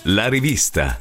La rivista.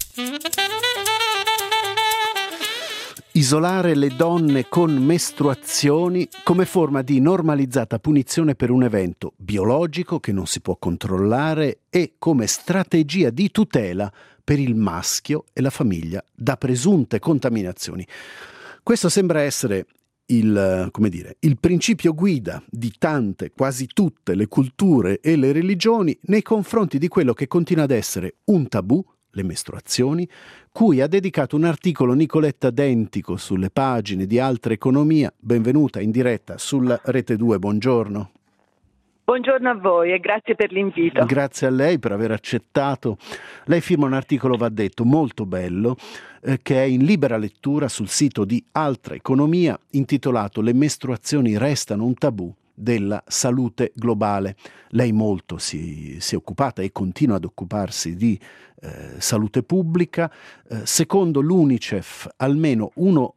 Isolare le donne con mestruazioni come forma di normalizzata punizione per un evento biologico che non si può controllare e come strategia di tutela per il maschio e la famiglia da presunte contaminazioni. Questo sembra essere il principio guida di tante, quasi tutte le culture e le religioni nei confronti di quello che continua ad essere un tabù, le mestruazioni, cui ha dedicato un articolo Nicoletta Dentico sulle pagine di Altra Economia. Benvenuta in diretta sulla Rete 2, buongiorno. Buongiorno a voi e grazie per l'invito. Grazie a lei per aver accettato. Lei firma un articolo, va detto, molto bello, che è in libera lettura sul sito di Altra Economia, intitolato Le mestruazioni restano un tabù della salute globale. Lei molto si è occupata e continua ad occuparsi di salute pubblica. Secondo l'UNICEF almeno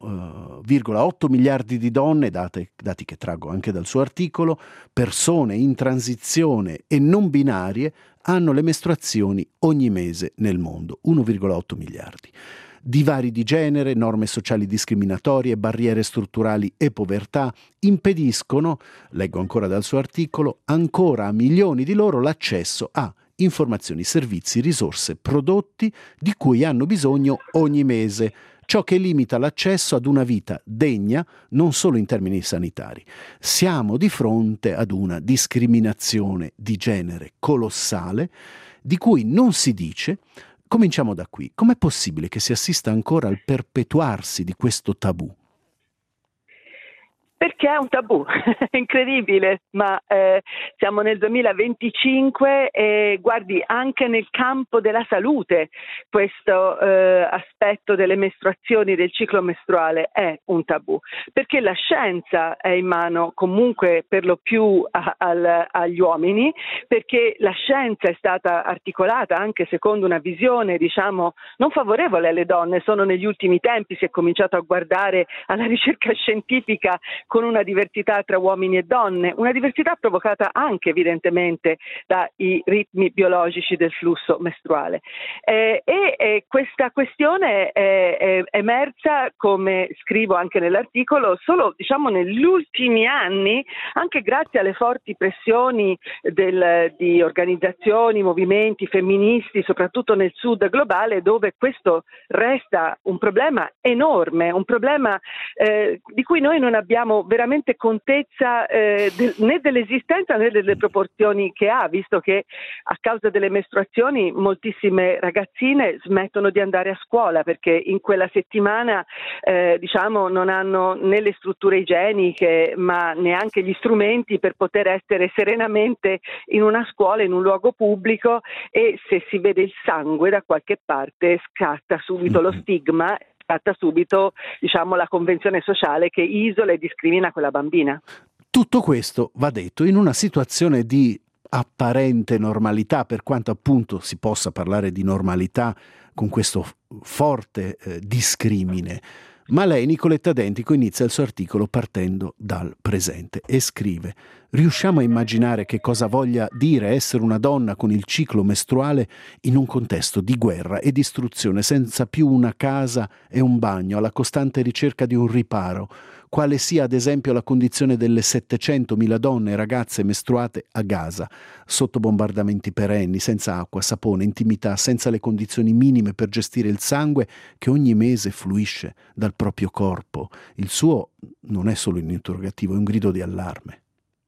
1,8 miliardi di donne, dati che traggo anche dal suo articolo, persone in transizione e non binarie, hanno le mestruazioni ogni mese nel mondo, 1,8 miliardi. Divari di genere, norme sociali discriminatorie, barriere strutturali e povertà impediscono, leggo ancora dal suo articolo, ancora a milioni di loro l'accesso a informazioni, servizi, risorse, prodotti di cui hanno bisogno ogni mese, ciò che limita l'accesso ad una vita degna non solo in termini sanitari. Siamo di fronte ad una discriminazione di genere colossale di cui non si dice. Cominciamo da qui. Com'è possibile che si assista ancora al perpetuarsi di questo tabù? Perché è un tabù, è incredibile, ma siamo nel 2025 e guardi, anche nel campo della salute questo aspetto delle mestruazioni, del ciclo mestruale è un tabù, perché la scienza è in mano comunque per lo più agli uomini, perché la scienza è stata articolata anche secondo una visione, diciamo, non favorevole alle donne. Solo negli ultimi tempi si è cominciato a guardare alla ricerca scientifica con una diversità tra uomini e donne, una diversità provocata anche evidentemente dai ritmi biologici del flusso mestruale. E questa questione è emersa, come scrivo anche nell'articolo, solo diciamo negli ultimi anni, anche grazie alle forti pressioni di organizzazioni, movimenti femministi, soprattutto nel sud globale, dove questo resta un problema enorme, un problema di cui noi non abbiamo veramente contezza né dell'esistenza né delle proporzioni che ha, visto che a causa delle mestruazioni moltissime ragazzine smettono di andare a scuola perché in quella settimana non hanno né le strutture igieniche ma neanche gli strumenti per poter essere serenamente in una scuola, in un luogo pubblico, e se si vede il sangue da qualche parte scatta subito lo stigma, scatta subito, diciamo, la convenzione sociale che isola e discrimina quella bambina. Tutto questo, va detto, in una situazione di apparente normalità, per quanto appunto si possa parlare di normalità con questo forte discrimine. Ma lei, Nicoletta Dentico, inizia il suo articolo partendo dal presente e scrive: riusciamo a immaginare che cosa voglia dire essere una donna con il ciclo mestruale in un contesto di guerra e distruzione, senza più una casa e un bagno, alla costante ricerca di un riparo, quale sia ad esempio la condizione delle 700.000 donne e ragazze mestruate a Gaza, sotto bombardamenti perenni, senza acqua, sapone, intimità, senza le condizioni minime per gestire il sangue che ogni mese fluisce dal proprio corpo. Il suo non è solo un interrogativo, è un grido di allarme.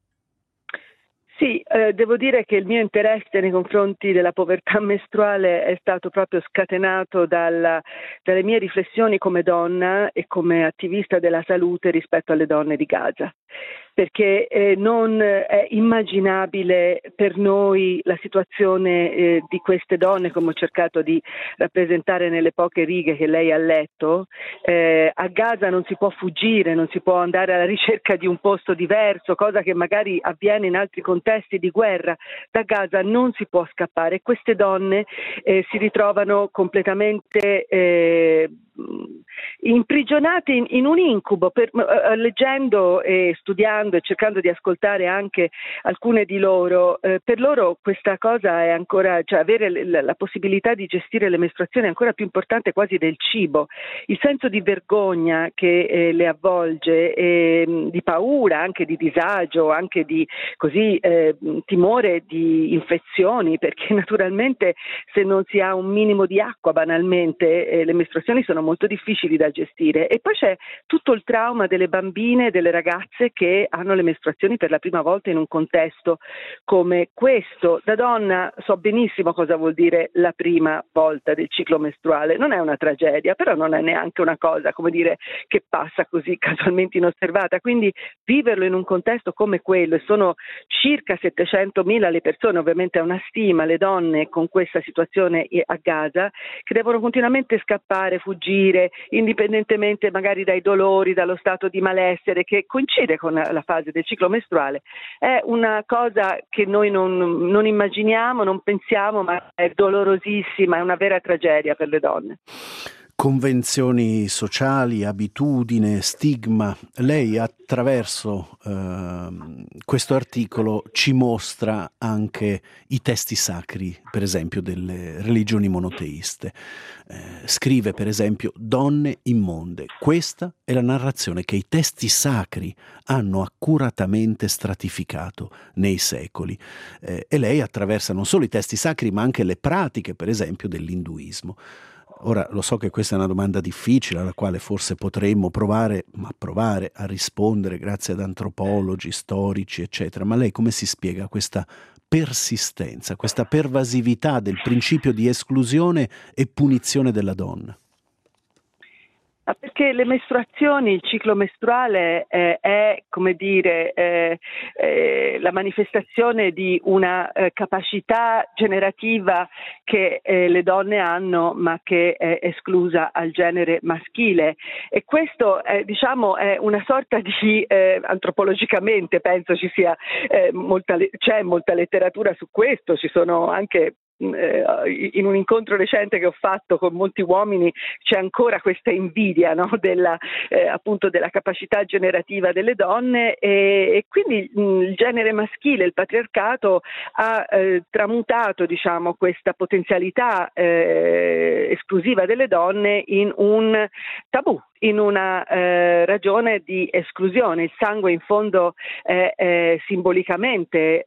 Sì, devo dire che il mio interesse nei confronti della povertà mestruale è stato proprio scatenato dalle mie riflessioni come donna e come attivista della salute rispetto alle donne di Gaza. Perché non è immaginabile per noi la situazione di queste donne, come ho cercato di rappresentare nelle poche righe che lei ha letto. A Gaza non si può fuggire, non si può andare alla ricerca di un posto diverso, cosa che magari avviene in altri contesti di guerra. Da Gaza non si può scappare. Queste donne si ritrovano completamente imprigionate in un incubo, leggendo e studiando e cercando di ascoltare anche alcune di loro. Per loro questa cosa è ancora, cioè avere la possibilità di gestire le mestruazioni è ancora più importante quasi del cibo. Il senso di vergogna che le avvolge, di paura, anche di disagio, anche di timore di infezioni, perché naturalmente se non si ha un minimo di acqua, banalmente, le mestruazioni sono molto difficili da gestire. E poi c'è tutto il trauma delle bambine e delle ragazze che hanno le mestruazioni per la prima volta in un contesto come questo. Da donna so benissimo cosa vuol dire la prima volta del ciclo mestruale. Non è una tragedia, però non è neanche una cosa, come dire, che passa così casualmente inosservata. Quindi viverlo in un contesto come quello, e sono circa 700.000 le persone, ovviamente è una stima, le donne con questa situazione a Gaza, che devono continuamente scappare, fuggire, indipendentemente magari dai dolori, dallo stato di malessere che coincide con la fase del ciclo mestruale. È una cosa che noi non immaginiamo, non pensiamo, ma è dolorosissima, è una vera tragedia per le donne. Convenzioni sociali, abitudine, stigma. Lei attraverso questo articolo ci mostra anche i testi sacri, per esempio, delle religioni monoteiste. Scrive, per esempio, Donne immonde. Questa è la narrazione che i testi sacri hanno accuratamente stratificato nei secoli. E lei attraversa non solo i testi sacri, ma anche le pratiche, per esempio, dell'induismo. Ora, lo so che questa è una domanda difficile alla quale forse potremmo provare a rispondere grazie ad antropologi, storici, eccetera, ma lei come si spiega questa persistenza, questa pervasività del principio di esclusione e punizione della donna? Perché le mestruazioni, il ciclo mestruale è, come dire, la manifestazione di una capacità generativa che le donne hanno, ma che è esclusa al genere maschile. E questo diciamo è una sorta di antropologicamente penso ci sia c'è molta letteratura su questo, ci sono anche in un incontro recente che ho fatto con molti uomini c'è ancora questa invidia, no? Appunto della capacità generativa delle donne, e quindi il genere maschile, il patriarcato ha tramutato, diciamo, questa potenzialità esclusiva delle donne in un tabù, in una ragione di esclusione. Il sangue in fondo è simbolicamente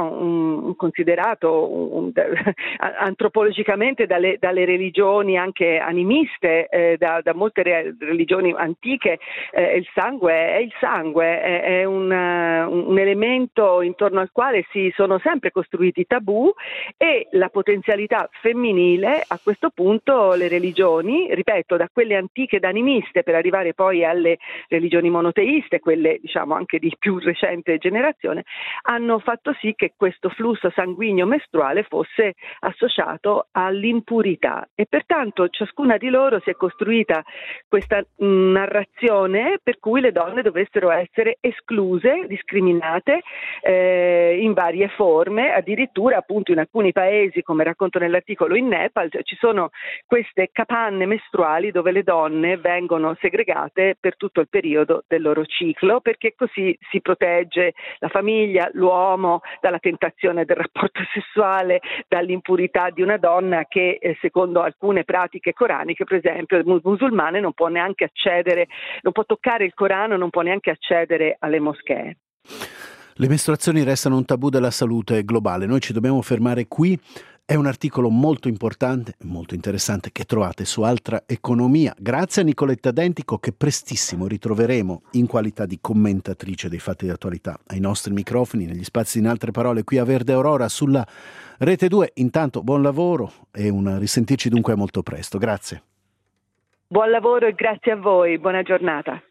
considerato antropologicamente dalle religioni anche animiste, da molte religioni antiche, il sangue è il sangue, è un elemento intorno al quale si sono sempre costruiti tabù, e la potenzialità femminile a questo punto le religioni, ripeto, da quelle antiche ed animiste per arrivare poi alle religioni monoteiste, quelle diciamo anche di più recente generazione, hanno fatto sì che questo flusso sanguigno mestruale fosse associato all'impurità, e pertanto ciascuna di loro si è costruita questa narrazione per cui le donne dovessero essere escluse, discriminate in varie forme. Addirittura appunto in alcuni paesi, come racconto nell'articolo, in Nepal ci sono queste capanne mestruali dove le donne vengono segregate per tutto il periodo del loro ciclo, perché così si protegge la famiglia, l'uomo dalla tentazione del rapporto sessuale, dall'impurità di una donna che secondo alcune pratiche coraniche, per esempio musulmane, non può neanche accedere, non può toccare il Corano, non può neanche accedere alle moschee. Le mestruazioni restano un tabù della salute globale. Noi ci dobbiamo fermare qui. È un articolo molto importante, molto interessante, che trovate su Altra Economia. Grazie a Nicoletta Dentico, che prestissimo ritroveremo in qualità di commentatrice dei fatti di attualità ai nostri microfoni, negli spazi In Altre Parole qui a Verde Aurora sulla Rete 2. Intanto buon lavoro e un risentirci dunque molto presto. Grazie. Buon lavoro e grazie a voi. Buona giornata.